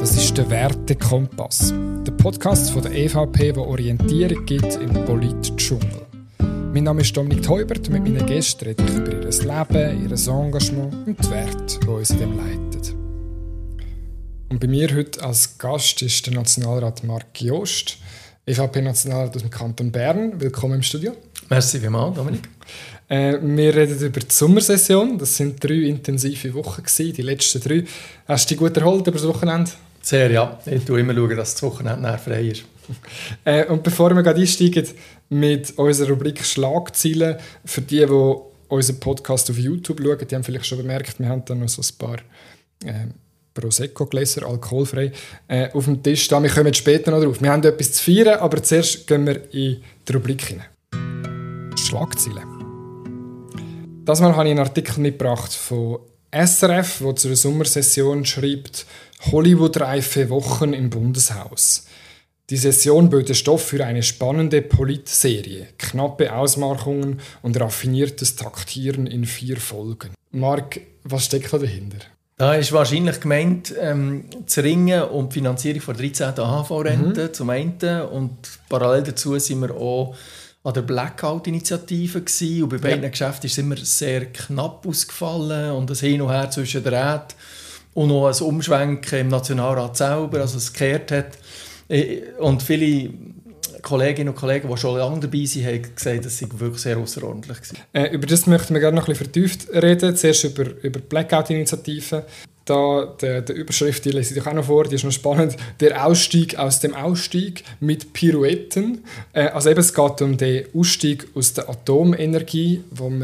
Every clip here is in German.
Das ist der Wertekompass, der Podcast von der EVP, der Orientierung gibt im Polit-Dschungel. Mein Name ist Dominik Teubert und mit meinen Gästen rede ich über ihr Leben, ihr Engagement und die Werte, die uns in dem leiten. Und bei mir heute als Gast ist der Nationalrat Marc Jost, EVP-Nationalrat aus dem Kanton Bern. Willkommen im Studio. Merci vielmals, Dominik. Wir reden über die Sommersession. Das sind 3 intensive Wochen gewesen, die letzten 3. Hast du dich gut erholt über das Wochenende? Sehr, ja. Ich schaue immer, dass das Wochenende frei ist. Und bevor wir einsteigen mit unserer Rubrik Schlagzeilen, für die unseren Podcast auf YouTube schauen, die haben vielleicht schon bemerkt, wir haben da noch so ein paar Prosecco-Gläser, alkoholfrei, auf dem Tisch da. Wir kommen später noch drauf. Wir haben etwas zu feiern, aber zuerst gehen wir in die Rubrik hinein. Schlagzeilen. Das Mal habe ich einen Artikel mitgebracht von SRF, der zur Sommersession schreibt: Hollywood-reife Wochen im Bundeshaus. Die Session böte Stoff für eine spannende Politserie, knappe Ausmachungen und raffiniertes Taktieren in 4 Folgen. Marc, was steckt da dahinter? Da ist wahrscheinlich gemeint, das Ringen um die Finanzierung der 13. AHV-Rente zum einen. Und parallel dazu sind wir auch an der Blackout-Initiative gewesen. Und bei beiden Geschäften ist es immer sehr knapp ausgefallen und ein Hin und Her zwischen den Räten und noch ein Umschwenken im Nationalrat selber, also es gekehrt hat. Und viele Kolleginnen und Kollegen, die schon lange dabei sind, haben gesagt, das sei wirklich sehr außerordentlich gewesen. Über das möchten wir gerne noch ein bisschen vertieft reden. Zuerst über die Blackout-Initiative. Da, die Überschrift, die lese ich auch noch vor, die ist noch spannend. Der Ausstieg aus dem Ausstieg mit Pirouetten. Also eben, es geht um den Ausstieg aus der Atomenergie, wo man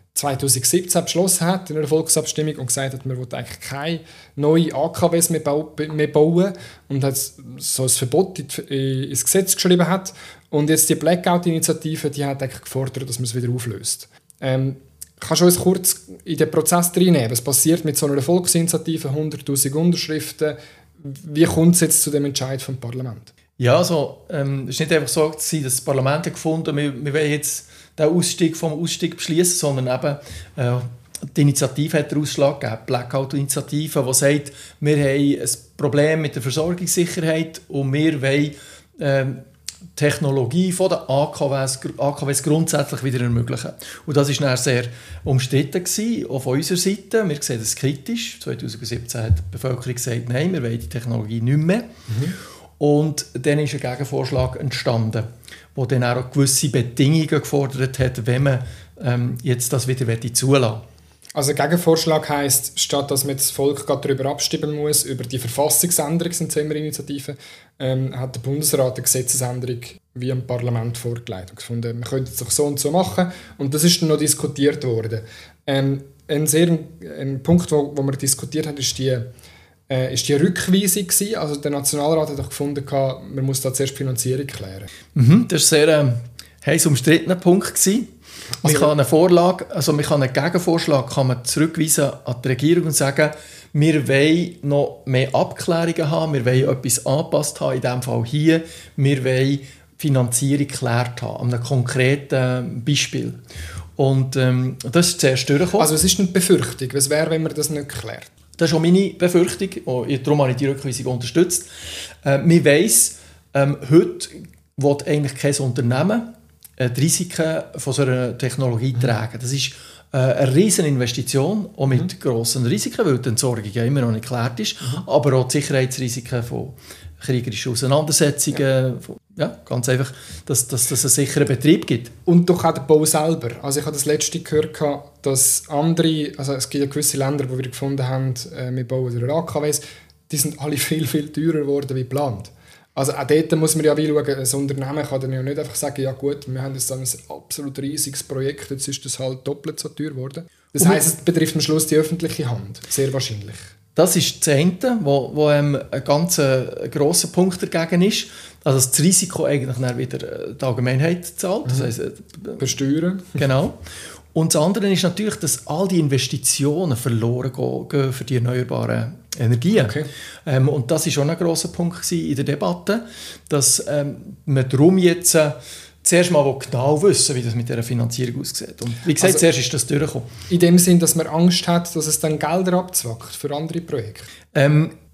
2017 beschlossen hat in einer Volksabstimmung und gesagt hat, man will eigentlich keine neuen AKWs mehr bauen und hat so ein Verbot ins Gesetz geschrieben hat. Und jetzt die Blackout-Initiative, die hat eigentlich gefordert, dass man es wieder auflöst. Kannst du uns kurz in den Prozess reinnehmen? Was passiert mit so einer Volksinitiative, 100'000 Unterschriften? Wie kommt es jetzt zu dem Entscheid vom Parlament? Ja, also, es war nicht einfach so, dass das Parlament gefunden hat, wir wollen jetzt den Ausstieg vom Ausstieg beschließen, sondern eben die Initiative hat den Ausschlag gegeben, die Blackout-Initiative, die sagt, wir haben ein Problem mit der Versorgungssicherheit und wir wollen die Technologie von den AKWs grundsätzlich wieder ermöglichen. Und das war dann sehr umstritten gewesen, auch von unserer Seite. Wir sehen das kritisch. 2017 hat die Bevölkerung gesagt, nein, wir wollen die Technologie nicht mehr. Und dann ist ein Gegenvorschlag entstanden, der dann auch gewisse Bedingungen gefordert hat, wenn man jetzt das wieder zulassen will. Also ein Gegenvorschlag heisst, statt dass man das Volk darüber abstimmen muss, über die Verfassungsänderung, sind es immer Initiativen, hat der Bundesrat eine Gesetzesänderung wie im Parlament vorgelegt und gefunden, man könnte es doch so und so machen. Und das ist dann noch diskutiert worden. Ein Punkt, wo wir diskutiert haben, ist die Rückweisung gewesen. Also der Nationalrat hat doch gefunden, man muss da zuerst die Finanzierung klären. Das war ein sehr heiß umstrittener Punkt gewesen. Man kann einen Gegenvorschlag zurückweisen an die Regierung und sagen, wir wollen noch mehr Abklärungen haben, wir wollen etwas angepasst haben, in diesem Fall hier, wir wollen die Finanzierung geklärt haben, an einem konkreten Beispiel. Und das ist zuerst durchgekommen. Also was ist denn die Befürchtung? Was wäre, wenn man das nicht klärt? Das ist auch meine Befürchtung, und darum habe ich die Rückweisung unterstützt. Man weiss, heute will eigentlich kein Unternehmen die Risiken von so einer Technologie tragen. Das ist eine riesen Investition, auch mit grossen Risiken, weil die Entsorgung ja immer noch nicht geklärt ist, aber auch die Sicherheitsrisiken von kriegerischen Auseinandersetzungen, ganz einfach, dass es einen sicheren Betrieb gibt. Und doch auch der Bau selber. Also ich habe das letzte gehört, dass andere, also es gibt ja gewisse Länder, wo wir gefunden haben, wir bauen durch AKWs, die sind alle viel, viel teurer geworden wie geplant. Also auch dort muss man ja wie schauen, ein Unternehmen kann dann ja nicht einfach sagen, ja gut, wir haben jetzt ein absolut riesiges Projekt, jetzt ist das halt doppelt so teuer geworden. Das heisst, es betrifft am Schluss die öffentliche Hand, sehr wahrscheinlich. Das ist das eine, wo ein ganz grosser Punkt dagegen ist, also dass das Risiko eigentlich dann wieder die Allgemeinheit zahlt. Das heisst, versteuern. Genau. Und das andere ist natürlich, dass all die Investitionen verloren gehen für die erneuerbaren Energien. Okay. Und das war schon ein grosser Punkt in der Debatte, dass man darum jetzt zuerst mal genau wissen, wie das mit dieser Finanzierung aussieht. Und wie gesagt, zuerst ist das durchgekommen. In dem Sinn, dass man Angst hat, dass es dann Gelder abzwackt für andere Projekte?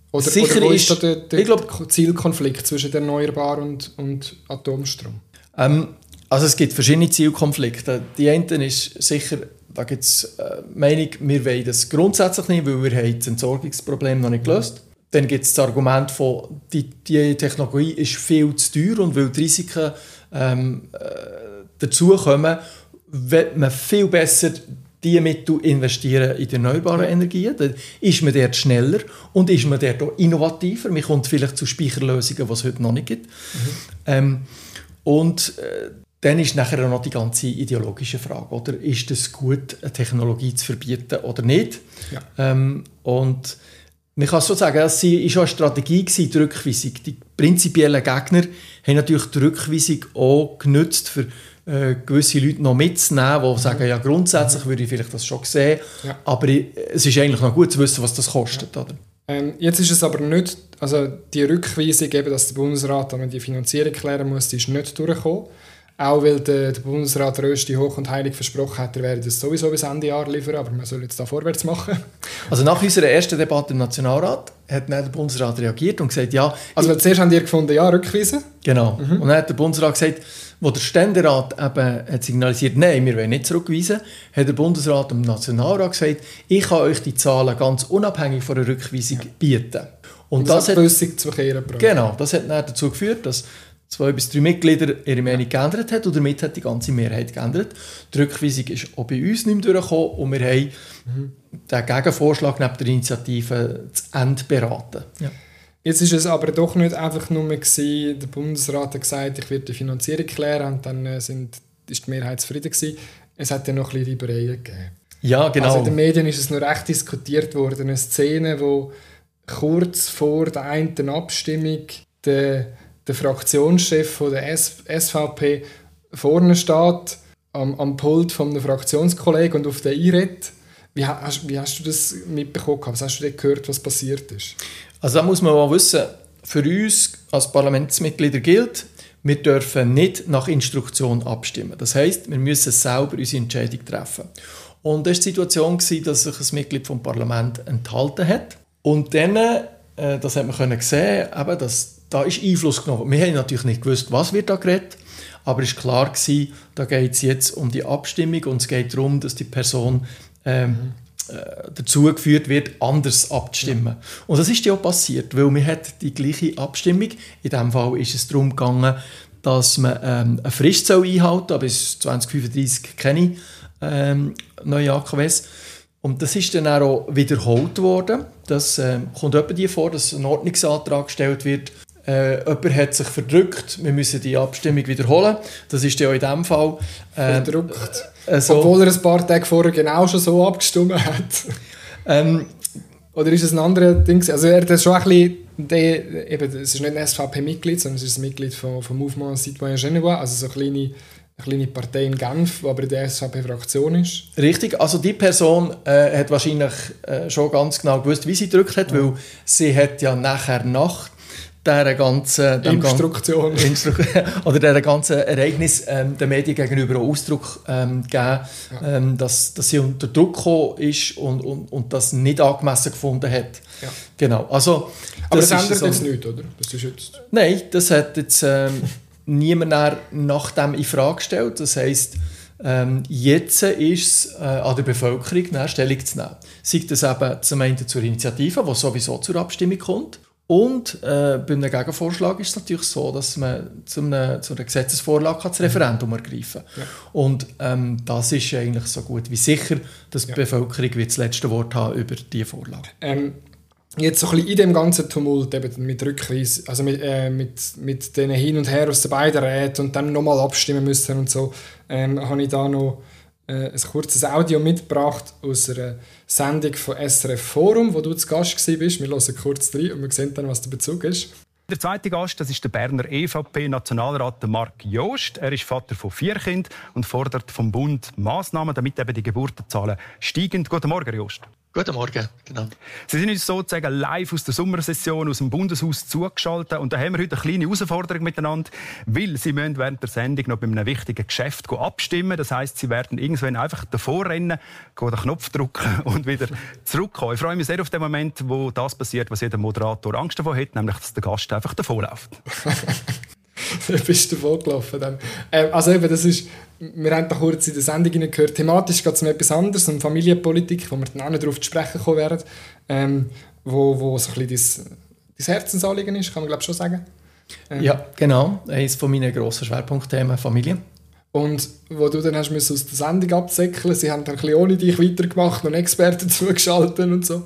Oder wo ist da der Zielkonflikt zwischen Erneuerbaren und Atomstrom? Also es gibt verschiedene Zielkonflikte. Die eine ist sicher, da gibt es Meinung, wir wollen das grundsätzlich nicht, weil wir haben das Entsorgungsproblem noch nicht gelöst. Dann gibt es das Argument von, die Technologie ist viel zu teuer und weil die Risiken dazukommen, wird man viel besser die Mittel investieren in die erneuerbaren Energien. Dann ist man dort schneller und ist man dort auch innovativer. Man kommt vielleicht zu Speicherlösungen, die es heute noch nicht gibt. Dann ist nachher auch noch die ganze ideologische Frage, oder? Ist es gut, eine Technologie zu verbieten oder nicht? Ja. Und man kann so sagen, es war schon eine Strategie, die Rückweisung. Die prinzipiellen Gegner haben natürlich die Rückweisung auch genutzt, für gewisse Leute noch mitzunehmen, die sagen, ja, grundsätzlich würde ich vielleicht das schon sehen, aber es ist eigentlich noch gut zu wissen, was das kostet. Oder? Jetzt ist es aber nicht, also die Rückweisung, eben, dass der Bundesrat die Finanzierung klären muss, die ist nicht durchgekommen. Auch weil der Bundesrat Rösti hoch und heilig versprochen hat, er werde das sowieso bis Ende Jahr liefern, aber man soll jetzt da vorwärts machen. Also nach unserer ersten Debatte im Nationalrat hat dann der Bundesrat reagiert und gesagt, ja... Also zuerst haben die gefunden, ja, rückweisen. Genau. Und dann hat der Bundesrat gesagt, wo der Ständerat eben hat signalisiert, nein, wir wollen nicht zurückweisen, hat der Bundesrat im Nationalrat gesagt, ich kann euch die Zahlen ganz unabhängig von der Rückweisung bieten. Und das hat zu kehren gebracht. Genau, das hat dann dazu geführt, dass 2 bis 3 Mitglieder ihre Meinung geändert hat und damit hat die ganze Mehrheit geändert. Die Rückweisung ist auch bei uns nicht mehr durchgekommen und wir haben den Gegenvorschlag neben der Initiative zu Ende beraten. Ja. Jetzt ist es aber doch nicht einfach nur gewesen, der Bundesrat hat gesagt, ich werde die Finanzierung klären und dann ist die Mehrheit zufrieden gewesen. Es hat ja noch ein bisschen Reibereien gegeben. Ja, genau. Also in den Medien ist es nur recht diskutiert worden, eine Szene, wo kurz vor der einen Abstimmung der Fraktionschef von der SVP vorne steht, am Pult von einem Fraktionskollegen und auf den einredet. Wie hast du das mitbekommen? Was hast du denn gehört, was passiert ist? Also da muss man auch wissen, für uns als Parlamentsmitglieder gilt, wir dürfen nicht nach Instruktion abstimmen. Das heisst, wir müssen selber unsere Entscheidung treffen. Und das war die Situation, dass sich ein Mitglied vom Parlament enthalten hat. Und dann, das hat man sehen, eben, dass da ist Einfluss genommen. Wir haben natürlich nicht gewusst, was wird da geredet, aber es war klar gewesen, da geht es jetzt um die Abstimmung und es geht darum, dass die Person dazu geführt wird, anders abzustimmen. Ja. Und das ist ja auch passiert, weil man hat die gleiche Abstimmung. In diesem Fall ist es darum gegangen, dass man eine Frist einhalten soll, bis 2035 keine neue AKWs. Und das ist dann auch wiederholt worden. Das kommt etwa die vor, dass ein Ordnungsantrag gestellt wird. Jemand hat sich verdrückt, wir müssen die Abstimmung wiederholen. Das ist ja auch in diesem Fall. Verdrückt. Obwohl er ein paar Tage vorher genau schon so abgestimmt hat. Oder ist es ein anderes Ding? Also er hat schon ein bisschen, es ist nicht ein SVP-Mitglied, sondern es ist ein Mitglied vom Mouvement Citoyen Genevois, also so eine kleine Partei in Genf, die aber in der SVP-Fraktion ist. Richtig, also die Person hat wahrscheinlich schon ganz genau gewusst, wie sie gedrückt hat, weil sie hat ja nachher nach dieser ganzen oder dieser ganzen Ereignis den Medien gegenüber auch Ausdruck gegeben, dass sie unter Druck gekommen ist und das nicht angemessen gefunden hat. Ja. Genau. Also, aber das ändert jetzt nichts, oder? Das ist jetzt... Nein, das hat jetzt niemand nach dem in Frage gestellt. Das heisst, jetzt ist es an der Bevölkerung, Stellung zu nehmen. Sei das eben zum einen zur Initiative, die sowieso zur Abstimmung kommt. Und bei einem Gegenvorschlag ist es natürlich so, dass man zu einer Gesetzesvorlage das Referendum ergreifen kann. Ja. Und das ist eigentlich so gut wie sicher, dass die Bevölkerung wird das letzte Wort haben über diese Vorlage. Jetzt so ein bisschen in dem ganzen Tumult eben mit Rückweisung, also mit denen Hin und Her aus den beiden Räten und dann nochmal abstimmen müssen und so, habe ich da noch ein kurzes Audio mitgebracht aus einer Sendung von SRF Forum, wo du zu Gast warst. Wir hören kurz rein und wir sehen dann, was der Bezug ist. Der zweite Gast, das ist der Berner EVP-Nationalrat Marc Jost. Er ist Vater von 4 Kindern und fordert vom Bund Massnahmen, damit eben die Geburtenzahlen steigen. Guten Morgen, Jost. Guten Morgen, genau. Sie sind uns sozusagen live aus der Sommersession aus dem Bundeshaus zugeschaltet. Und da haben wir heute eine kleine Herausforderung miteinander, weil Sie müssen während der Sendung noch bei einem wichtigen Geschäft abstimmen. Das heisst, Sie werden irgendwann einfach davor rennen, den Knopf drücken und wieder zurückkommen. Ich freue mich sehr auf den Moment, wo das passiert, was jeder Moderator Angst davor hat, nämlich, dass der Gast einfach davonläuft. Du bist davon gelaufen dann. Also eben, das ist, wir haben da kurz in der Sendung gehört, thematisch geht es um etwas anderes, um Familienpolitik, wo wir dann auch nicht darauf zu sprechen kommen werden, wo so ein bisschen dein Herzensanliegen ist, kann man glaube ich schon sagen. Ja, genau. Eines von meinen grossen Schwerpunktthemen, Familie. Und wo du dann hast müssen aus der Sendung absäckeln, sie haben dann ein bisschen ohne dich weitergemacht und Experten zugeschaltet und so.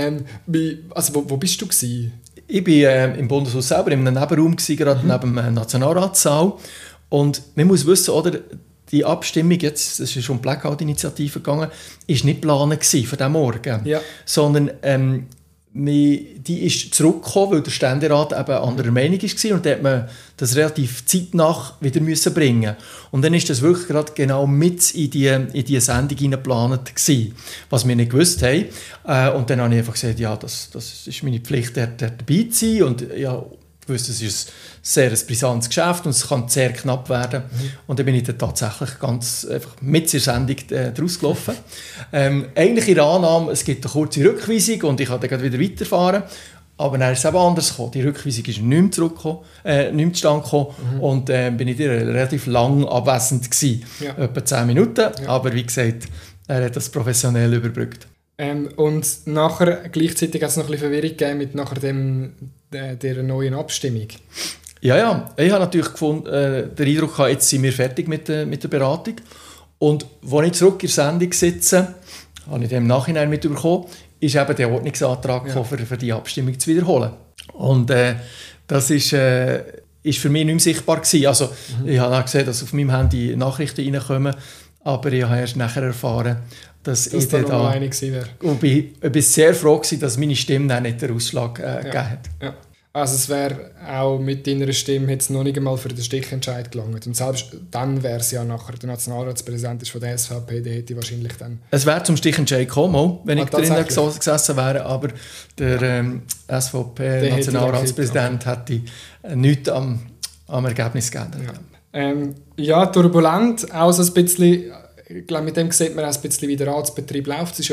Wo bist du gewesen? Ich war im Bundeshaus selber in einem Nebenraum, gerade neben dem Nationalratssaal. Und man muss wissen, oder, die Abstimmung, jetzt, es ist um die Blackout-Initiative gegangen, war nicht geplant für diesen Morgen. Ja. Sondern die ist zurückgekommen, weil der Ständerat eben anderer Meinung war und dann hat man das relativ zeitnah wieder bringen. Und dann ist das wirklich gerade genau mit in die Sendung hineingeplant gewesen, was wir nicht gewusst haben. Und dann habe ich einfach gesagt, ja, das ist meine Pflicht, dabei zu sein. Und ja, gewusst, es ist ein sehr brisantes Geschäft und es kann sehr knapp werden. Und dann bin ich dann tatsächlich ganz einfach mit der Sendung daraus gelaufen. Eigentlich in der Annahme, es gibt eine kurze Rückweisung und ich kann dann wieder weiterfahren. Aber dann ist es eben anders gekommen. Die Rückweisung ist nicht mehr zustande gekommen und bin ich relativ lang abwesend gewesen. Ja. Etwa 10 Minuten. Ja. Aber wie gesagt, er hat das professionell überbrückt. Und nachher gleichzeitig hat es noch ein bisschen Verwirrung gegeben mit nachher der neuen Abstimmung. Ja. Ich habe natürlich gefunden, den Eindruck gehabt, jetzt sind wir fertig mit der Beratung. Und als ich zurück in der Sendung sitze, habe ich dann im Nachhinein mitbekommen, ist eben der Ordnungsantrag gekommen, für die Abstimmung zu wiederholen. Und das ist für mich nicht mehr sichtbar gewesen. Also, ich habe auch gesehen, dass auf meinem Handy Nachrichten reinkommen, aber ich habe erst nachher erfahren, dass ich da alleine gewesen wäre. Und ich war sehr froh gewesen, dass meine Stimme dann nicht den Ausschlag gegeben hat. Ja. Also es wäre auch mit deiner Stimme jetzt noch nicht einmal für den Stichentscheid gelangt. Und selbst dann wäre es ja nachher der Nationalratspräsident ist von der SVP, der hätte wahrscheinlich dann... Es wäre zum Stichentscheid gekommen, wenn ich drinnen gesessen wäre, aber der SVP-Nationalratspräsident hätte nichts am Ergebnis geändert. Ja, turbulent, auch so ein bisschen... Ich glaube, mit dem sieht man auch ein bisschen, wie der Ratsbetrieb läuft. Es ist ja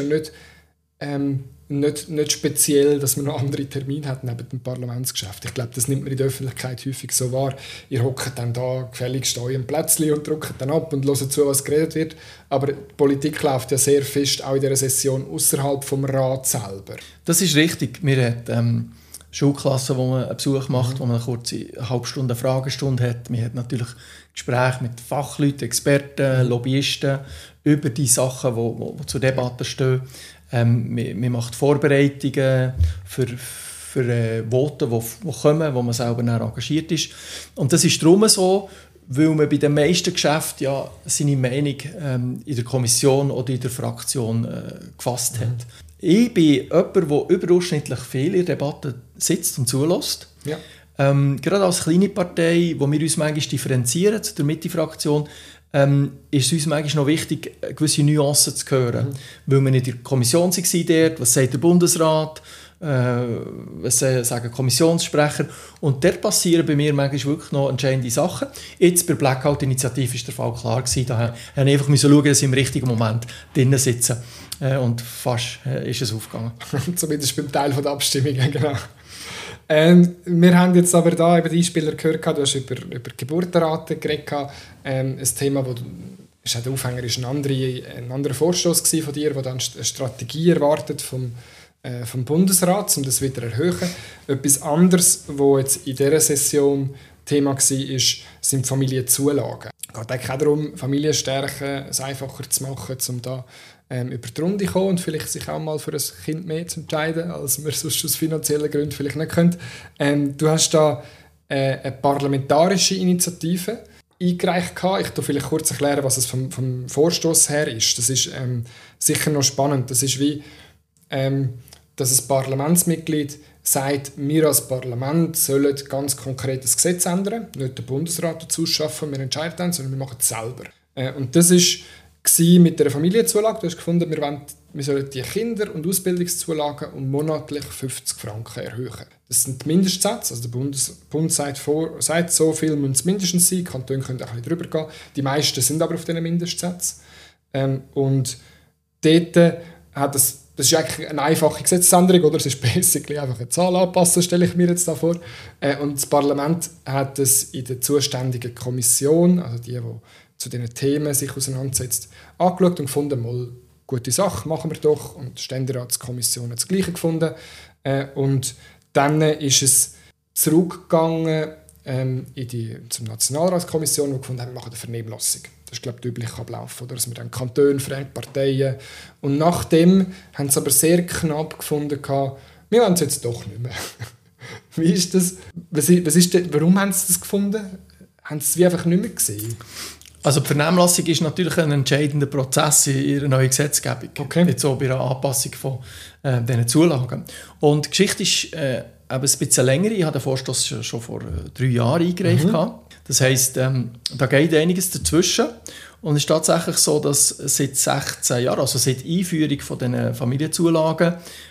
nicht speziell, dass man noch andere Termine hat neben dem Parlamentsgeschäft. Ich glaube, das nimmt man in der Öffentlichkeit häufig so wahr. Ihr hockt dann da gefälligst im Plätzchen und drückt dann ab und hört zu, was geredet wird. Aber die Politik läuft ja sehr fest auch in dieser Session außerhalb vom Rat selber. Das ist richtig. Wir haben Schulklassen, wo man einen Besuch macht, wo man eine kurze Halbstunde Fragestunde hat. Man hat natürlich Gespräche mit Fachleuten, Experten, Lobbyisten über die Sachen, die zur Debatte stehen. Man macht Vorbereitungen für Voten, die kommen, wo man selber engagiert ist. Und das ist darum so, weil man bei den meisten Geschäften ja seine Meinung in der Kommission oder in der Fraktion gefasst hat. Ich bin jemand, der überdurchschnittlich viel in Debatten sitzt und zulässt. Ja. Gerade als kleine Partei, wo wir uns manchmal differenzieren zu der Mitte-Fraktion, ist es uns manchmal noch wichtig, gewisse Nuancen zu hören. Weil wir in der Kommission waren, was sagt der Bundesrat, was sagen Kommissionssprecher. Und dort passieren bei mir manchmal wirklich noch entscheidende Sachen. Jetzt bei der Blackout-Initiative war der Fall klar gewesen. Da musste ich einfach schauen, dass ich im richtigen Moment drinnen sitze. Und fast ist es aufgegangen. Zumindest beim Teil der Abstimmung, genau. Wir haben jetzt aber da eben die Einspieler gehört, du hast über Geburtenraten geredet. Ein Thema, der Aufhänger ist ein anderer Vorstoß von dir, der dann eine Strategie erwartet vom Bundesrat, um das wieder zu erhöhen. Etwas anderes, was jetzt in dieser Session Thema war, sind Familienzulagen. Es geht eigentlich auch darum, Familien stärken, es einfacher zu machen, um da über die Runde kommen und vielleicht sich auch mal für ein Kind mehr zu entscheiden, als man sonst aus finanziellen Gründen vielleicht nicht könnte. Du hast da eine parlamentarische Initiative eingereicht. Ich tu vielleicht kurz erklären, was es vom Vorstoß her ist. Das ist sicher noch spannend. Das ist wie, dass ein Parlamentsmitglied sagt, wir als Parlament sollen ganz konkret das Gesetz ändern, nicht der Bundesrat dazu schaffen, wir entscheiden dann, sondern wir machen es selber. Und das ist mit der Familienzulage. Du hast gefunden, wir wir sollen die Kinder- und Ausbildungszulagen um monatlich 50 Franken erhöhen. Das sind die Mindestsätze, also der Bund sagt, so viel müssen es mindestens sein, die Kantone können auch ein bisschen drüber gehen. Die meisten sind aber auf diesen Mindestsätzen. Und dort hat das ist eigentlich eine einfache Gesetzesänderung, oder? Es ist basically einfach eine Zahl anpassen, stelle ich mir jetzt da vor. Und das Parlament hat es in der zuständigen Kommission, also die zu diesen Themen sich auseinandersetzt, angeschaut und gefunden, mal, gute Sache, machen wir doch. Und die Ständeratskommission hat das Gleiche gefunden. Und dann ist es zurückgegangen zum Nationalratskommission und gefunden, wir machen eine Vernehmlassung. Das ist, glaube ich, der übliche Ablauf, oder? Dass wir dann Kantone, Fremde, Parteien. Und nachdem haben sie aber sehr knapp gefunden, wir wollen es jetzt doch nicht mehr. Wie ist das? Warum haben sie das gefunden? Haben sie es wie einfach nicht mehr gesehen? Also die Vernehmlassung ist natürlich ein entscheidender Prozess in ihrer neuen Gesetzgebung. Okay. Jetzt auch bei der Anpassung von diesen Zulagen. Und die Geschichte ist ein bisschen länger. Ich habe den Vorstoss schon vor 3 Jahren eingereicht. Das heisst, da geht einiges dazwischen. Und es ist tatsächlich so, dass seit 16 Jahren, also seit Einführung von diesen Familienzulagen,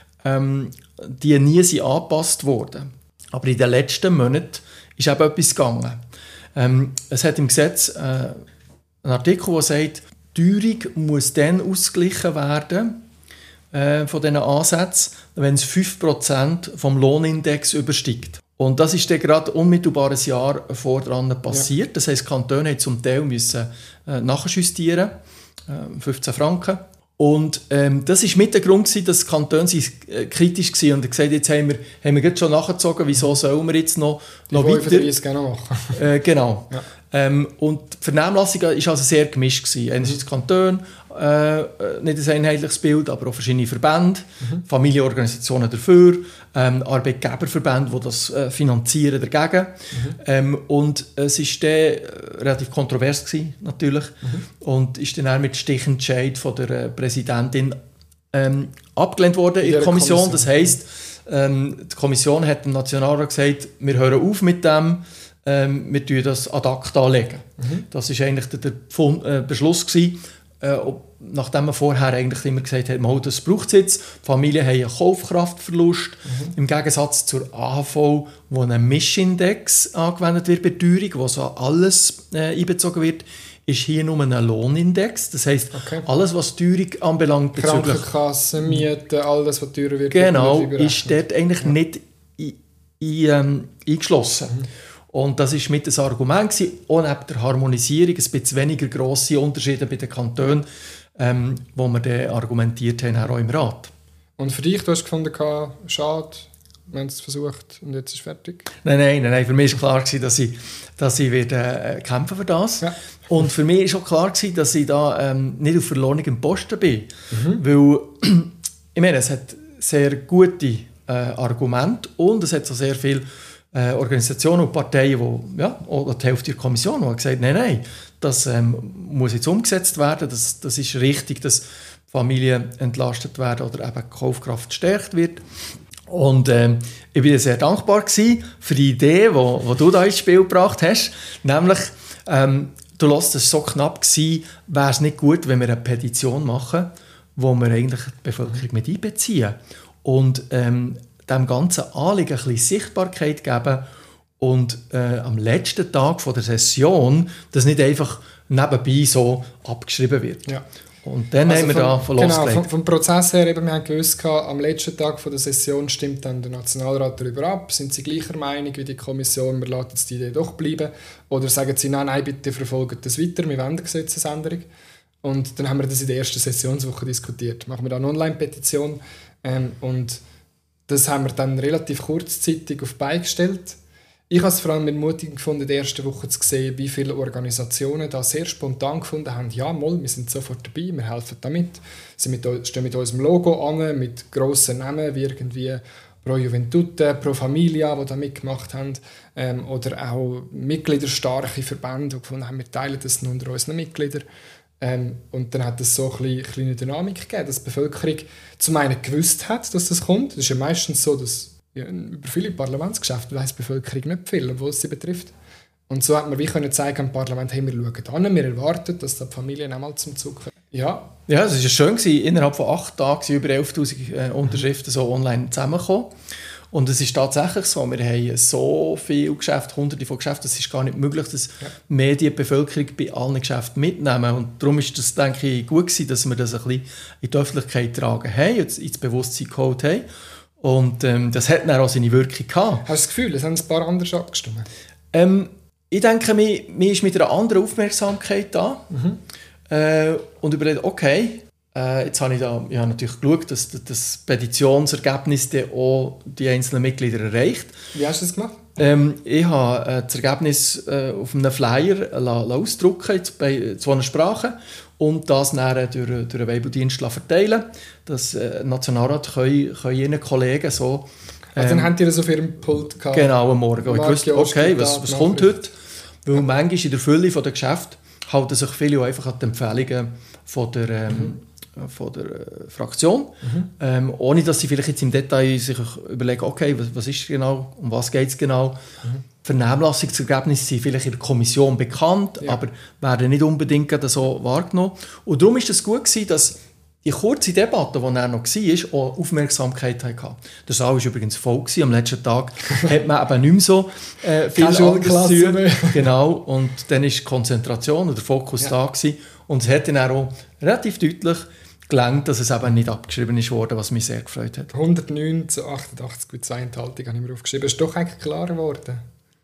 die nie sind angepasst wurden. Aber in den letzten Monaten ist eben etwas gegangen. Es hat im Gesetz einen Artikel, der sagt, die Teuerung muss dann ausgeglichen werden von diesen Ansätzen, wenn es 5% vom Lohnindex übersteigt. Und das ist dann gerade unmittelbar ein Jahr vordran passiert. Ja. Das heisst, die Kantone mussten zum Teil nachjustieren, 15 Franken. Und das war mit der Grund, dass die Kantone kritisch waren und gesagt, jetzt haben wir jetzt schon nachgezogen, wieso sollen wir jetzt noch weiter machen. Genau. Ja. Und die Vernehmlassung war also sehr gemischt. Einerseits Kantone, nicht ein einheitliches Bild, aber auch verschiedene Verbände, Familienorganisationen dafür, Arbeitgeberverbände, die das finanzieren dagegen. Und es war dann relativ kontrovers gewesen, natürlich. Und ist dann auch mit Stichentscheid von der Präsidentin abgelehnt worden in der Kommission. Das heisst, die Kommission hat dem Nationalrat gesagt, wir hören auf mit dem, wir legen das ad acta legen. Das war eigentlich der Beschluss gewesen, nachdem man vorher eigentlich immer gesagt hat, das braucht es jetzt. Die Familien haben einen Kaufkraftverlust. Im Gegensatz zur AHV, wo ein Mischindex angewendet wird bei der Teuerung, wo so alles einbezogen wird, ist hier nur ein Lohnindex. Das heisst, alles, was Teuerung anbelangt, Krankenkassen, Mieten, alles, was teurer wird. Genau, ist dort eigentlich nicht eingeschlossen. Und das war mit das Argument gewesen, auch neben der Harmonisierung ein bisschen weniger grosse Unterschiede bei den Kantonen, wo wir dann argumentiert haben, auch im Rat. Und für dich, du hast gefunden, schade, wir haben es versucht und jetzt ist es fertig? Nein. Für mich war klar, dass ich werde kämpfen für das. Ja. Und für mich war auch klar, dass ich da nicht auf verlorenem Posten bin. Weil, ich meine, es hat sehr gute Argumente und es hat so sehr viele Organisationen und Parteien, oder die Hälfte der Kommission, die haben gesagt, nein, das muss jetzt umgesetzt werden, das ist richtig, dass Familien entlastet werden oder eben die Kaufkraft gestärkt wird. Und ich war sehr dankbar für die Idee, die du da ins Spiel gebracht hast, nämlich, du lässt es so knapp gewesen, wäre es nicht gut, wenn wir eine Petition machen, wo wir eigentlich die Bevölkerung mit einbeziehen und dem ganzen Anliegen ein bisschen Sichtbarkeit geben und am letzten Tag der Session das nicht einfach nebenbei so abgeschrieben wird. Ja. Und dann haben wir da losgelegt. Genau, vom Prozess her, wir haben gewusst, am letzten Tag der Session stimmt dann der Nationalrat darüber ab. Sind sie gleicher Meinung wie die Kommission, wir lassen die Idee doch bleiben? Oder sagen sie, nein, bitte verfolgt das weiter, wir wollen eine Gesetzesänderung. Und dann haben wir das in der ersten Sessionswoche diskutiert. Machen wir da eine Online-Petition und das haben wir dann relativ kurzzeitig auf die Beine gestellt. Ich habe es vor allem ermutigend gefunden, in der ersten Woche zu sehen, wie viele Organisationen da sehr spontan gefunden haben, ja, wir sind sofort dabei, wir helfen damit. Sie stehen mit unserem Logo an, mit grossen Namen wie irgendwie Pro Juventute, Pro Familia, die da mitgemacht haben. Oder auch mitgliederstarke Verbände, die gefunden haben, wir teilen das nur unter unseren Mitgliedern. Und dann hat es so eine kleine Dynamik gegeben, dass die Bevölkerung zum einen gewusst hat, dass das kommt. Es ist ja meistens so, dass über viele Parlamentsgeschäfte weiss die Bevölkerung nicht viel, obwohl es sie betrifft. Und so hat man wie können zeigen am Parlament, hey, wir schauen an, wir erwarten, dass die Familien auch mal zum Zug kommen. Ja. Ja, es war schön, innerhalb von 8 Tagen sind über 11'000 Unterschriften so online zusammengekommen. Und es ist tatsächlich so, wir haben so viele Geschäfte, hunderte von Geschäften, es ist gar nicht möglich, dass Medien die Bevölkerung bei allen Geschäften mitnehmen. Und darum ist das, denke ich, gut gewesen, dass wir das ein bisschen in die Öffentlichkeit tragen haben, ins Bewusstsein geholt haben. Und das hat dann auch seine Wirkung gehabt. Hast du das Gefühl, es haben ein paar anders abgestimmt? Ich denke, mir ist mit einer anderen Aufmerksamkeit da. Und überlegt, okay, jetzt habe ich natürlich geschaut, dass das Petitionsergebnis auch die einzelnen Mitglieder erreicht. Wie hast du das gemacht? Ich habe das Ergebnis auf einem Flyer ausdrucken in 2 Sprachen und das dann durch einen Weibeldienst verteilen, dass Nationalrat können ihren Kollegen so... Also dann habt ihr das auf ihrem Pult gehabt? Genau, am Morgen. Und ich wusste, okay, was kommt heute? Weil manchmal in der Fülle der Geschäfte halten sich viele einfach an die Empfehlungen von der Fraktion, ohne dass sie vielleicht jetzt im Detail sich überlegen, okay, was ist genau, um was geht es genau. Vernehmlassungsergebnisse sind vielleicht in der Kommission bekannt, aber werden nicht unbedingt so wahrgenommen. Und darum war es gut gewesen, dass die kurze Debatte, die er noch war, auch Aufmerksamkeit hatte. Der Saal war übrigens voll gewesen. Am letzten Tag hat man eben nicht mehr so viel anderes zu tun. Genau, und dann war die Konzentration oder der Fokus da gewesen. Und es hat dann auch relativ deutlich gelangt, dass es eben nicht abgeschrieben ist worden, was mich sehr gefreut hat. 109 zu 88 mit 2 Enthaltungen habe ich mir aufgeschrieben. Ist doch eigentlich klar geworden.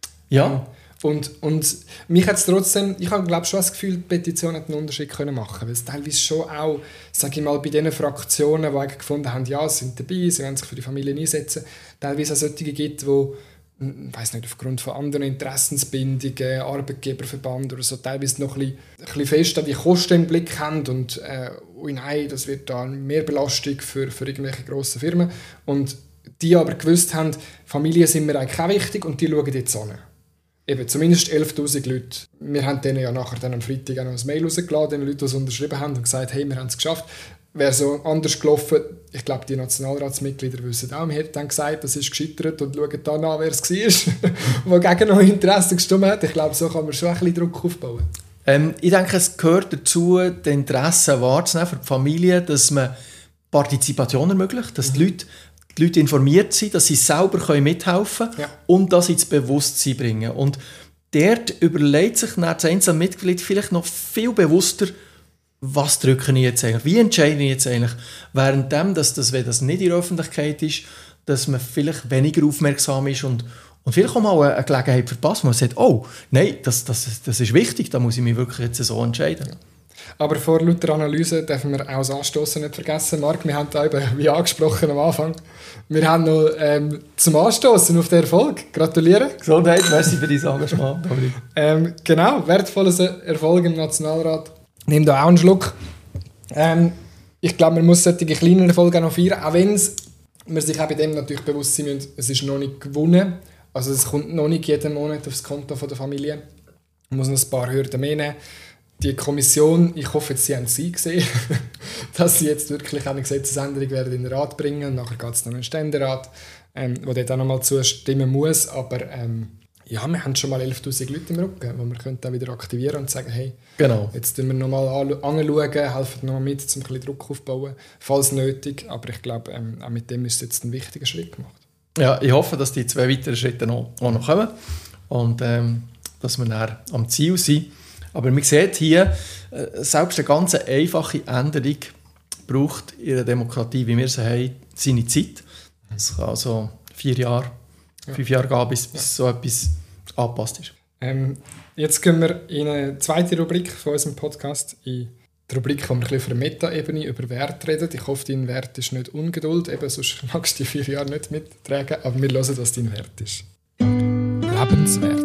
Ja. Und mich hat es trotzdem, ich habe glaube schon das Gefühl, die Petition hat einen Unterschied können machen, weil es teilweise schon auch, sage ich mal, bei den Fraktionen, die eigentlich gefunden haben, ja, sie sind dabei, sie wollen sich für die Familien einsetzen, teilweise auch solche gibt, die, ich weiss nicht, aufgrund von anderen Interessensbindungen, Arbeitgeberverband oder so, teilweise noch ein bisschen fest an die Kosten im Blick haben und nein, das wird da mehr Belastung für irgendwelche grossen Firmen. Und die aber gewusst haben, Familien sind mir eigentlich auch wichtig und die schauen jetzt an. Eben, zumindest 11'000 Leute. Wir haben denen ja nachher dann am Freitag auch noch ein Mail rausgeladen, den Leuten, die es unterschrieben haben und gesagt, hey, wir haben es geschafft. Wäre so anders gelaufen, ich glaube, die Nationalratsmitglieder wissen auch, wir hätten dann gesagt, das ist gescheitert und schauen dann an, wer es war, der gegen noch Interesse gestimmt hat. Ich glaube, so kann man schon ein bisschen Druck aufbauen. Ich denke, es gehört dazu, die Interessen wahrzunehmen für die Familie, dass man Partizipation ermöglicht, dass die Leute informiert sind, dass sie selber mithelfen können und das ins Bewusstsein bringen. Und dort überlegt sich das einzelne Mitglied vielleicht noch viel bewusster, was drücke ich jetzt eigentlich, wie entscheide ich jetzt eigentlich, währenddem, wenn das nicht in der Öffentlichkeit ist, dass man vielleicht weniger aufmerksam ist und vielleicht auch mal eine Gelegenheit verpasst, wo man sagt, oh, nein, das ist wichtig, da muss ich mich wirklich jetzt so entscheiden. Ja. Aber vor lauter Analyse dürfen wir auch das Anstossen nicht vergessen. Marc, wir haben da eben, wie angesprochen am Anfang, wir haben noch zum Anstossen auf den Erfolg. Gratulieren. Gesundheit, merci für dein Engagement. Genau, wertvolles Erfolg im Nationalrat. Nimm da auch einen Schluck. Ich glaube, man muss solche kleinen Erfolge auch noch feiern, auch wenn man sich auch bei dem natürlich bewusst sein muss, es ist noch nicht gewonnen. Also es kommt noch nicht jeden Monat aufs Konto der Familie. Man muss noch ein paar Hürden mehr nehmen. Die Kommission, ich hoffe, Sie haben sie gesehen, dass sie jetzt wirklich eine Gesetzesänderung werden in den Rat bringen. Und nachher geht es dann in den Ständerat, der dort auch noch mal zustimmen muss. Aber ja, wir haben schon mal 11'000 Leute im Rücken, die wir dann wieder aktivieren und sagen, hey, genau. Jetzt schauen wir nochmal anschauen, helfen nochmal mit, um ein bisschen Druck aufzubauen, falls nötig. Aber ich glaube, auch mit dem ist jetzt ein wichtiger Schritt gemacht. Ja, ich hoffe, dass die 2 weiteren Schritte auch noch kommen und dass wir dann am Ziel sind. Aber man sieht hier, selbst eine ganz einfache Änderung braucht in einer Demokratie, wie wir sie haben, seine Zeit. Es kann also 5 Jahre gehen, bis so etwas angepasst ist. Jetzt gehen wir in eine zweite Rubrik von unserem Podcast, in die Rubrik, wo wir ein bisschen auf der Meta-Ebene über Wert reden. Ich hoffe, dein Wert ist nicht Ungeduld, eben, sonst magst du die 4 Jahre nicht mittragen, aber wir hören, was dein Wert ist. Lebenswert.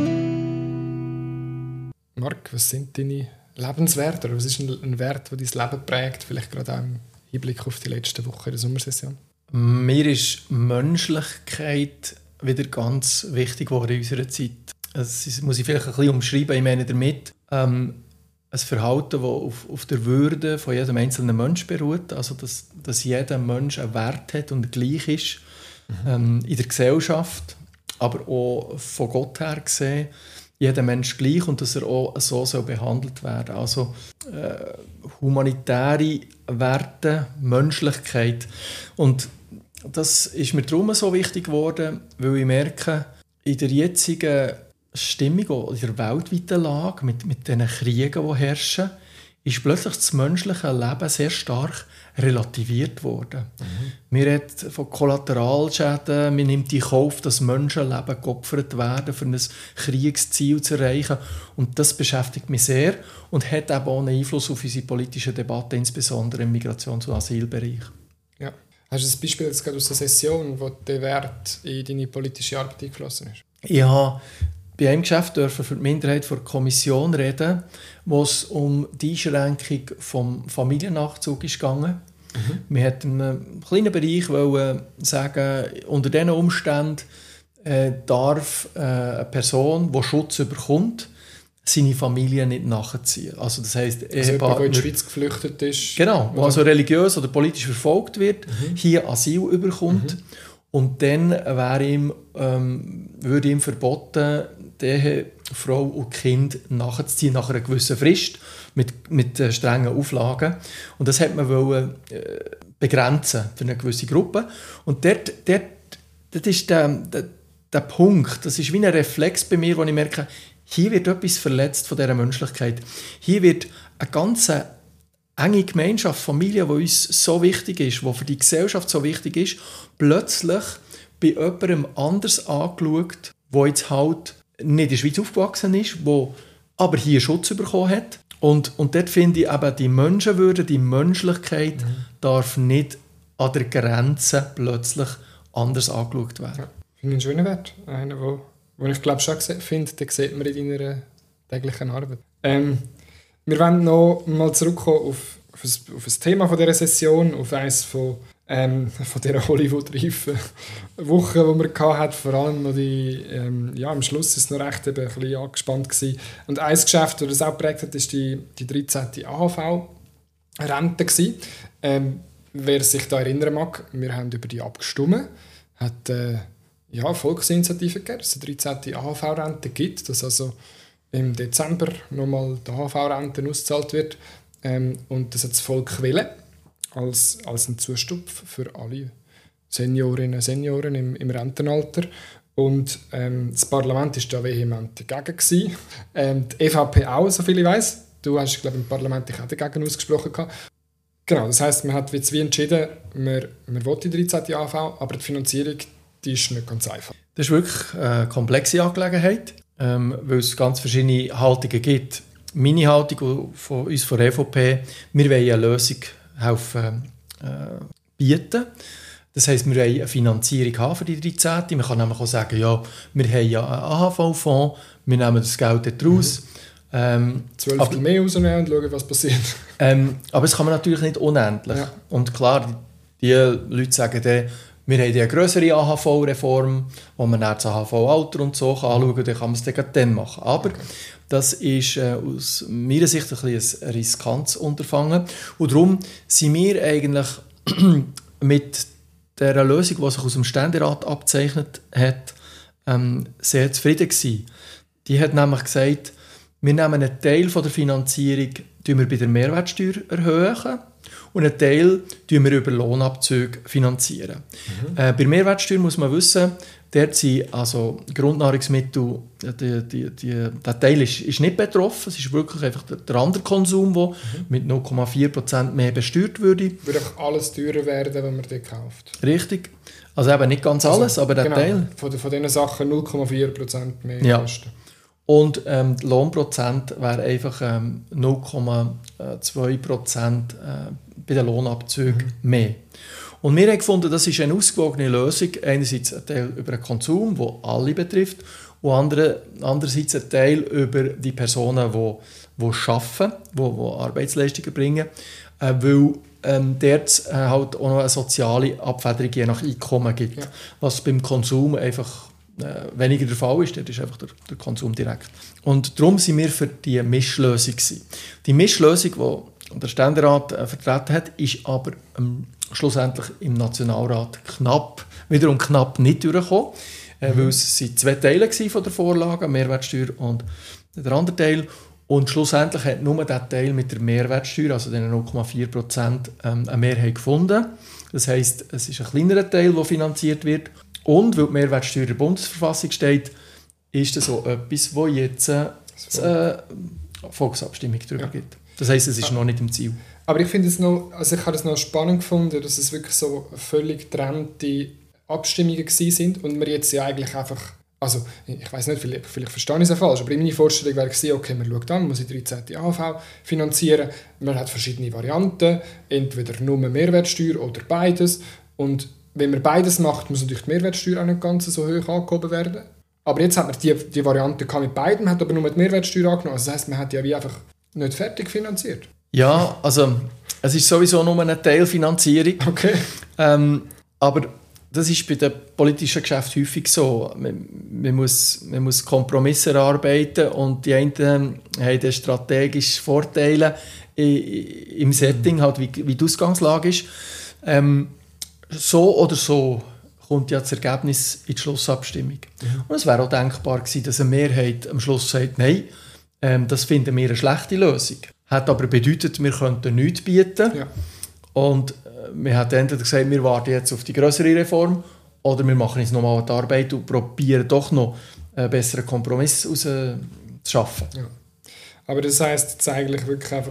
Marc, was sind deine Lebenswerte? Oder was ist ein Wert, der dein Leben prägt? Vielleicht gerade auch im Hinblick auf die letzten Wochen der Sommersession. Mir ist Menschlichkeit wieder ganz wichtig geworden in unserer Zeit. Das muss ich vielleicht ein bisschen umschreiben. Ich meine damit ein Verhalten, das auf der Würde von jedem einzelnen Menschen beruht. Also, dass jeder Mensch einen Wert hat und gleich ist in der Gesellschaft, aber auch von Gott her gesehen. jeder Mensch gleich und dass er auch so behandelt werden soll. Also humanitäre Werte, Menschlichkeit. Und das ist mir darum so wichtig geworden, weil ich merke, in der jetzigen Stimmung, in der weltweiten Lage, mit diesen Kriegen, die herrschen, ist plötzlich das menschliche Leben sehr stark relativiert worden. Man redet von Kollateralschäden, man nimmt in Kauf, dass Menschenleben geopfert werden, um ein Kriegsziel zu erreichen. Und das beschäftigt mich sehr und hat eben auch einen Einfluss auf unsere politische Debatte, insbesondere im Migrations- und Asylbereich. Ja. Hast du ein Beispiel jetzt gerade aus der Session, wo der Wert in deine politische Arbeit eingeflossen ist? Ich habe bei einem Geschäft für die Minderheit der Kommission reden, wo es um die Einschränkung des Familiennachzugs ging. Wir wollten in einem kleinen Bereich sagen, unter diesen Umständen darf eine Person, die Schutz bekommt, seine Familie nicht nachziehen. Also das heisst, jemand, der in die Schweiz geflüchtet ist. Genau, der also religiös oder politisch verfolgt wird, hier Asyl bekommt. Und dann würde ihm verboten, die Frau und Kind nachzuziehen nach einer gewissen Frist mit strengen Auflagen. Und das hat man begrenzen für eine gewisse Gruppe. Und dort ist der Punkt, das ist wie ein Reflex bei mir, wo ich merke, hier wird etwas verletzt von dieser Menschlichkeit. Hier wird eine ganz enge Gemeinschaft, Familie, die uns so wichtig ist, die für die Gesellschaft so wichtig ist, plötzlich bei jemandem anders angeschaut, der jetzt halt nicht in der Schweiz aufgewachsen ist, der aber hier Schutz bekommen hat. Und dort finde ich eben, die Menschenwürde, die Menschlichkeit darf nicht an der Grenze plötzlich anders angeschaut werden. Ja, finde ich einen schönen Wert. Einen, wo ich glaube schon finde, den sieht man in deiner täglichen Arbeit. Wir wollen noch mal zurückkommen auf ein Thema von dieser Session, auf eines von dieser Hollywood-reifen Woche, die wir hatten. Vor allem noch am Schluss war es noch recht ein bisschen angespannt gewesen. Und ein Geschäft, das das auch geprägt hat, war die 13. AHV-Rente gewesen. Wer sich da erinnern mag, wir haben über die abgestimmt. Hat Volksinitiative gegeben, dass es eine 13. AHV-Rente gibt, dass also im Dezember nochmal die AHV-Rente ausgezahlt wird. Und das hat das Volk gewählt, als ein Zustupf für alle Seniorinnen und Senioren im Rentenalter. Und das Parlament war da vehement dagegen gewesen. Die EVP auch, soviel ich weiss. Du hast, glaube ich, im Parlament dich auch dagegen ausgesprochen. Genau, das heisst, man hat jetzt wie entschieden, man will die 13. AHV, aber die Finanzierung die ist nicht ganz einfach. Das ist wirklich eine komplexe Angelegenheit, weil es ganz verschiedene Haltungen gibt. Meine Haltung von uns von der EVP, wir wollen eine Lösung helfen bieten. Das heisst, wir wollen eine Finanzierung haben für die 13. Man kann nämlich auch sagen, ja, wir haben ja einen AHV-Fonds, wir nehmen das Geld dort raus. 12 mehr rausnehmen und schauen, was passiert. Aber das kann man natürlich nicht unendlich. Ja. Und klar, die Leute sagen dann, wir haben eine grössere AHV-Reform, wo man dann das AHV-Alter und so anschauen kann, dann kann man es dann machen. Aber das ist aus meiner Sicht ein riskantes Unterfangen. Und darum sind wir eigentlich mit der Lösung, die sich aus dem Ständerat abgezeichnet hat, sehr zufrieden gewesen. Die hat nämlich gesagt, wir nehmen einen Teil von der Finanzierung bei der Mehrwertsteuer erhöhen und einen Teil wir über Lohnabzüge finanzieren. Bei Mehrwertsteuer muss man wissen, dort sind also Grundnahrungsmittel, der Teil ist nicht betroffen, es ist wirklich einfach der andere Konsum, der mit 0,4% mehr besteuert würde. Würde auch alles teurer werden, wenn man den kauft. Richtig. Also eben nicht ganz alles, aber der genau, Teil. Von diesen Sachen 0,4% mehr kosten. Und die Lohnprozent wäre einfach 0,2% bei den Lohnabzügen mehr. Und wir haben gefunden, das ist eine ausgewogene Lösung. Einerseits ein Teil über den Konsum, der alle betrifft, und andererseits ein Teil über die Personen, die arbeiten, die Arbeitsleistungen bringen, weil dort halt auch noch eine soziale Abfederung je nach Einkommen gibt, was beim Konsum einfach weniger der Fall ist. Dort ist einfach der Konsum direkt. Und darum sind wir für die Mischlösung gewesen. Die Mischlösung, die der Ständerat vertreten hat, ist aber schlussendlich im Nationalrat wiederum knapp nicht durchgekommen. weil es waren 2 Teile von der Vorlage, Mehrwertsteuer und der andere Teil. Und schlussendlich hat nur der Teil mit der Mehrwertsteuer, also den 0,4%, eine Mehrheit gefunden. Das heisst, es ist ein kleinerer Teil, der finanziert wird. Und weil die Mehrwertsteuer in der Bundesverfassung steht, ist das so etwas, wo jetzt eine Volksabstimmung darüber gibt. Das heisst, es ist noch nicht im Ziel. Aber ich finde es noch, also ich habe es noch spannend gefunden, dass es wirklich so völlig getrennte Abstimmungen gewesen sind und wir jetzt ja eigentlich einfach, also ich weiß nicht, vielleicht verstehe ich es falsch, aber in meiner Vorstellung wäre es okay, man schaut an, man muss die 13. AHV finanzieren, man hat verschiedene Varianten, entweder nur Mehrwertsteuer oder beides, und wenn man beides macht, muss natürlich die Mehrwertsteuer auch nicht ganz so hoch angehoben werden. Aber jetzt hat man die Variante mit beidem, man hat aber nur die Mehrwertsteuer angenommen, also das heisst, man hat ja wie einfach nicht fertig finanziert. Ja, also es ist sowieso nur eine Teilfinanzierung. Okay. Aber das ist bei den politischen Geschäften häufig so. Man muss Kompromisse erarbeiten und die einen haben strategische Vorteile im Setting, halt wie die Ausgangslage ist. So oder so kommt ja das Ergebnis in die Schlussabstimmung. Und es wäre auch denkbar gewesen, dass eine Mehrheit am Schluss sagt, nein, das finden wir eine schlechte Lösung. Hat aber bedeutet, wir könnten nichts bieten. Ja. Und wir haben entweder gesagt, wir warten jetzt auf die größere Reform oder wir machen jetzt nochmal die Arbeit und probieren doch noch einen besseren Kompromiss zu schaffen. Ja. Aber das heisst jetzt eigentlich wirklich einfach,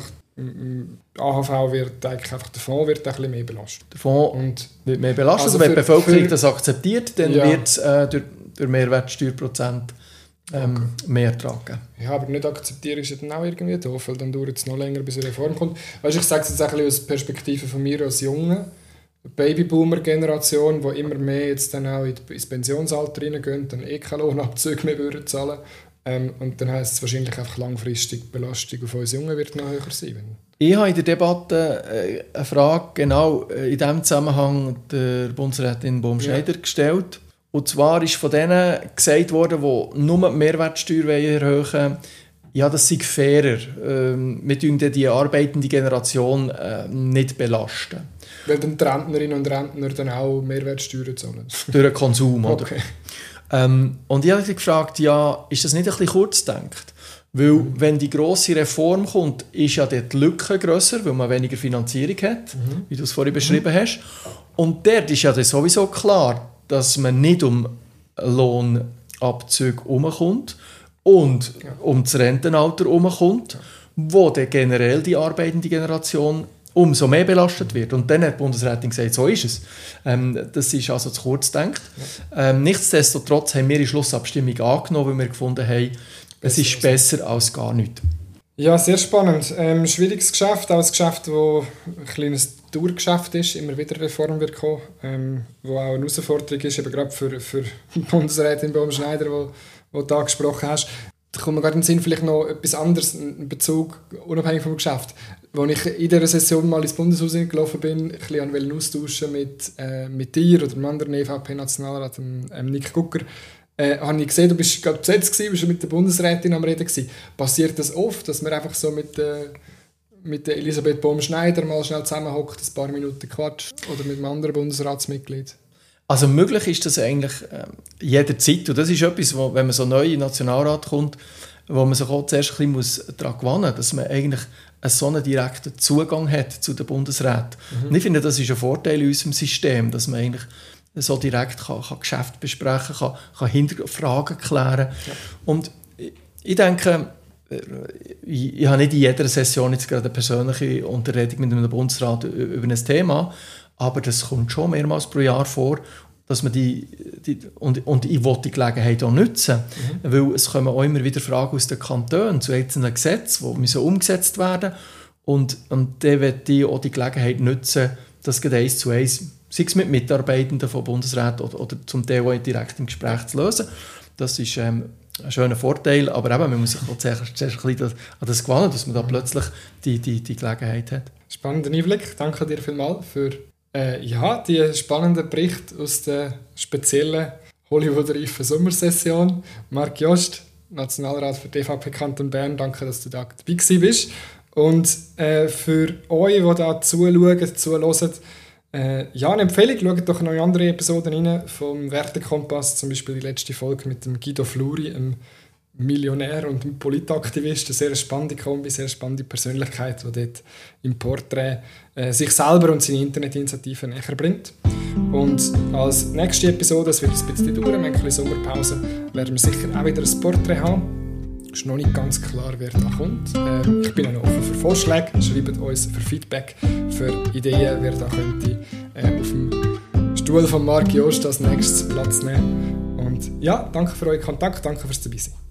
AHV wird eigentlich einfach, der Fonds wird ein bisschen mehr belastet. Der Fonds wird mehr belastet. Also wenn die Bevölkerung das akzeptiert, dann wird es durch Mehrwertsteuerprozent mehr tragen. Ja, aber nicht akzeptieren ist ja dann auch irgendwie doof, weil dann dauert es noch länger, bis eine Reform kommt. Weißt, ich sage es jetzt ein bisschen aus Perspektive von mir als Junge, Babyboomer-Generation, die immer mehr jetzt dann auch ins Pensionsalter reingehen, dann keine Lohnabzüge mehr würden zahlen. Und dann heisst es wahrscheinlich einfach langfristig, die Belastung auf uns Jungen wird noch höher sein. Ich habe in der Debatte eine Frage genau in diesem Zusammenhang der Bundesrätin Baum-Schneider gestellt. Und zwar ist von denen gesagt worden, die nur die Mehrwertsteuer erhöhen wollen, ja, das sei fairer. Wir tun die arbeitende Generation nicht belasten. Weil dann die Rentnerinnen und Rentner dann auch Mehrwertsteuern zahlen? Durch den Konsum, oder? Okay. Und ich habe mich gefragt, ja, ist das nicht ein bisschen kurz gedacht? Weil, wenn die grosse Reform kommt, ist ja dort die Lücke grösser, weil man weniger Finanzierung hat, wie du es vorhin beschrieben hast. Und dort ist ja dann sowieso klar, dass man nicht um Lohnabzüge herumkommt und um das Rentenalter herumkommt, wo dann generell die arbeitende Generation umso mehr belastet wird. Und dann hat die Bundesrätin gesagt, so ist es. Das ist also zu kurz gedacht. Nichtsdestotrotz haben wir die Schlussabstimmung angenommen, weil wir gefunden haben, es ist besser als gar nichts. Ja, sehr spannend. Schwieriges Geschäft, auch ein Geschäft, das ein kleines Dauergeschäft ist, immer wieder Reform wird kommen, wo auch eine Herausforderung ist, eben gerade für die Bundesrätin Baum-Schneider, die du angesprochen hast. Da kommt mir gerade in den Sinn vielleicht noch etwas anderes, in Bezug, unabhängig vom Geschäft. Als ich in dieser Session mal ins Bundeshaus gelaufen bin, ein bisschen austauschen mit dir oder einem anderen EVP-Nationalrat, Nick Gucker, habe ich gesehen, du bist gerade besetzt gewesen, bist mit der Bundesrätin am Reden gewesen. Passiert das oft, dass man einfach so mit der Elisabeth Baum-Schneider mal schnell zusammenhockt, ein paar Minuten quatscht oder mit einem anderen Bundesratsmitglied? Also möglich ist das eigentlich jederzeit. Und das ist etwas, wo, wenn man so neu in den Nationalrat kommt, wo man sich auch zuerst ein bisschen daran gewöhnen muss, dass man eigentlich so einen direkten Zugang hat zu den Bereichsräten. Und ich finde, das ist ein Vorteil in unserem System, dass man eigentlich so direkt kann Geschäfte besprechen kann Hinterfragen klären. Ja. Und ich denke, ich habe nicht in jeder Session jetzt gerade eine persönliche Unterredung mit einem Bundesrat über ein Thema, aber das kommt schon mehrmals pro Jahr vor, dass man und ich will die Gelegenheit auch nutzen, weil es kommen auch immer wieder Fragen aus den Kantonen zu einzelnen Gesetzen, die umgesetzt werden müssen. Und dann möchte ich auch die Gelegenheit nutzen, das geht 1 zu 1, sei es mit Mitarbeitenden von Bundesräten oder zum Teil auch direkt im Gespräch zu lösen. Das ist ein schöner Vorteil, aber eben, man muss sich auch zuerst ein bisschen an das gewöhnen, dass man da plötzlich die Gelegenheit hat. Spannender Einblick, danke dir vielmals für die spannenden Bericht aus der speziellen Hollywood-reifen Sommersession. Marc Jost, Nationalrat für die EVP Kanton Bern, danke, dass du da dabei bist. Und für euch, die da zuschauen, zuhören, Ja, eine Empfehlung, schaut doch noch in andere Episoden rein vom Wertekompass, zum Beispiel die letzte Folge mit dem Guido Fluri, einem Millionär und einem Politaktivist, eine sehr spannende Kombi, sehr spannende Persönlichkeit, die dort im Porträt sich selber und seine Internetinitiative näher bringt. Und als nächste Episode, es wird ein bisschen dauern, eine kleine Sommerpause, werden wir sicher auch wieder ein Porträt haben. Es ist noch nicht ganz klar, wer da kommt. Ich bin auch noch offen für Vorschläge. Schreibt uns für Feedback, für Ideen, wer da könnte auf dem Stuhl von Marc Jost als nächstes Platz nehmen. Und ja, danke für euren Kontakt, danke fürs Dabeisein.